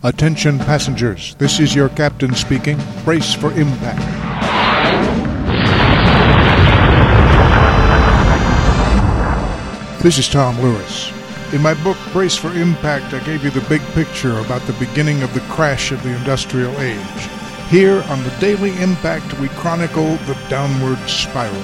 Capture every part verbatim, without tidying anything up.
Attention passengers, this is your captain speaking. Brace for impact. This is Tom Lewis. In my book, Brace for Impact, I gave you the big picture about the beginning of the crash of the industrial age. Here on the Daily Impact, we chronicle the downward spiral.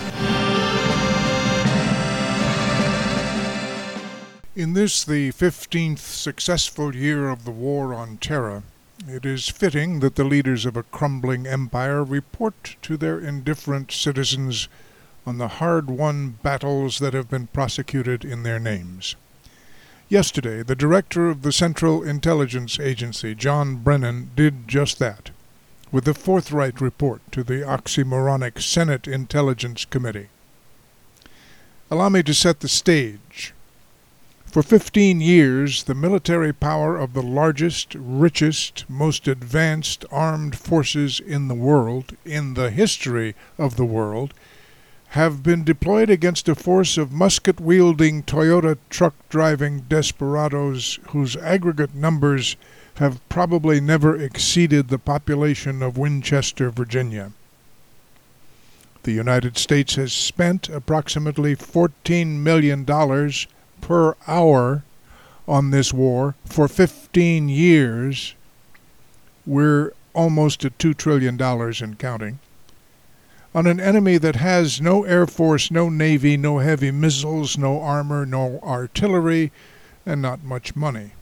In this, the fifteenth successful year of the War on Terror, it is fitting that the leaders of a crumbling empire report to their indifferent citizens on the hard-won battles that have been prosecuted in their names. Yesterday, the director of the Central Intelligence Agency, John Brennan, did just that, with a forthright report to the oxymoronic Senate Intelligence Committee. Allow me to set the stage. For fifteen years, the military power of the largest, richest, most advanced armed forces in the world, in the history of the world, have been deployed against a force of musket-wielding, Toyota truck-driving desperados whose aggregate numbers have probably never exceeded the population of Winchester, Virginia. The United States has spent approximately fourteen million dollars per hour on this war for fifteen years. We're almost at two trillion dollars and counting. On an enemy that has no air force, no navy, no heavy missiles, no armor, no artillery, and not much money.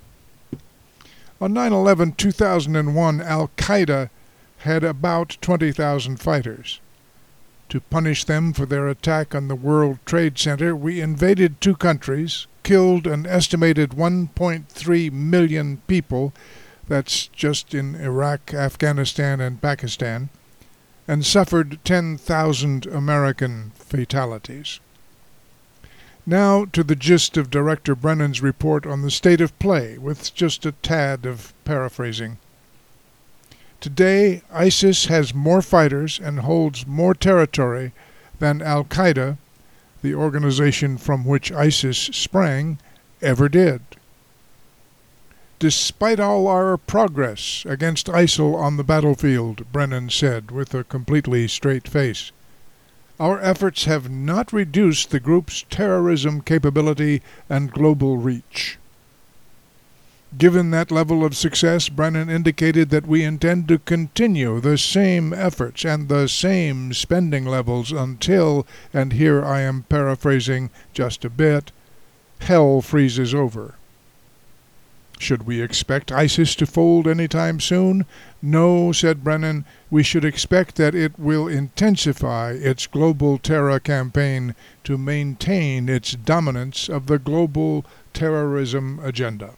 On nine eleven two thousand one, Al-Qaeda had about twenty thousand fighters. To punish them for their attack on the World Trade Center, we invaded two countries, killed an estimated one point three million people, that's just in Iraq, Afghanistan, and Pakistan, and suffered ten thousand American fatalities. Now to the gist of Director Brennan's report on the state of play, with just a tad of paraphrasing. Today, ISIS has more fighters and holds more territory than Al-Qaeda, the organization from which ISIS sprang, ever did. Despite all our progress against ISIL on the battlefield, Brennan said with a completely straight face, our efforts have not reduced the group's terrorism capability and global reach. Given that level of success, Brennan indicated that we intend to continue the same efforts and the same spending levels until, and here I am paraphrasing just a bit, hell freezes over. Should we expect ISIS to fold any time soon? No, said Brennan, we should expect that it will intensify its global terror campaign to maintain its dominance of the global terrorism agenda.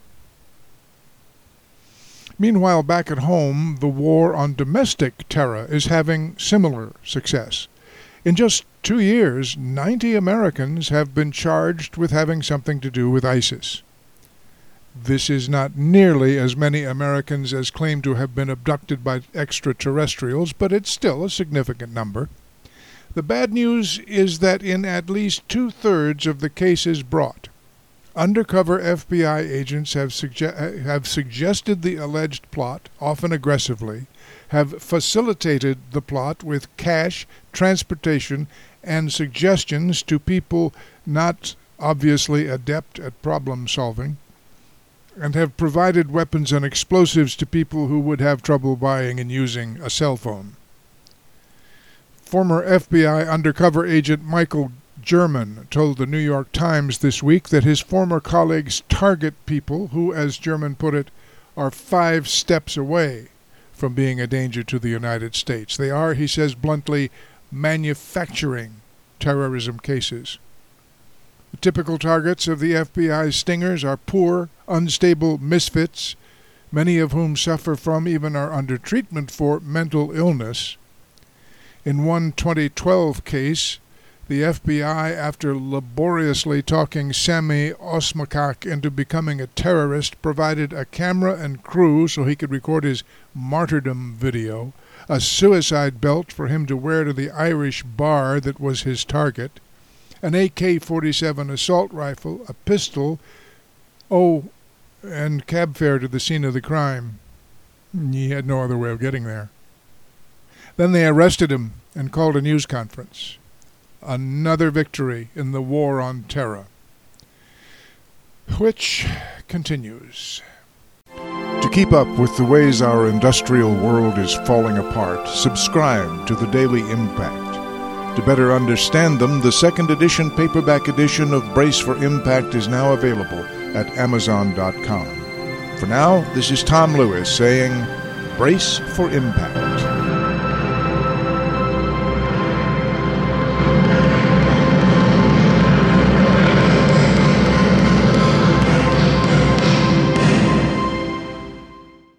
Meanwhile, back at home, the war on domestic terror is having similar success. In just two years, ninety Americans have been charged with having something to do with ISIS. This is not nearly as many Americans as claim to have been abducted by extraterrestrials, but it's still a significant number. The bad news is that in at least two-thirds of the cases brought, undercover F B I agents have, suge- have suggested the alleged plot, often aggressively, have facilitated the plot with cash, transportation, and suggestions to people not obviously adept at problem-solving, and have provided weapons and explosives to people who would have trouble buying and using a cell phone. Former F B I undercover agent Michael German told the New York Times this week that his former colleagues target people who, as German put it, are five steps away from being a danger to the United States. They are, he says bluntly, manufacturing terrorism cases. The typical targets of the F B I's stingers are poor, unstable misfits, many of whom suffer from, even are under treatment for, mental illness. In one twenty twelve case, the F B I, after laboriously talking Sami Osmakak into becoming a terrorist, provided a camera and crew so he could record his martyrdom video, a suicide belt for him to wear to the Irish bar that was his target, an A K forty-seven assault rifle, a pistol, oh, and cab fare to the scene of the crime. He had no other way of getting there. Then they arrested him and called a news conference. Another victory in the war on terror, which continues. To keep up with the ways our industrial world is falling apart, subscribe to the Daily Impact. To better understand them, the second edition paperback edition of Brace for Impact is now available at amazon dot com. For now, this is Tom Lewis saying, Brace for Impact.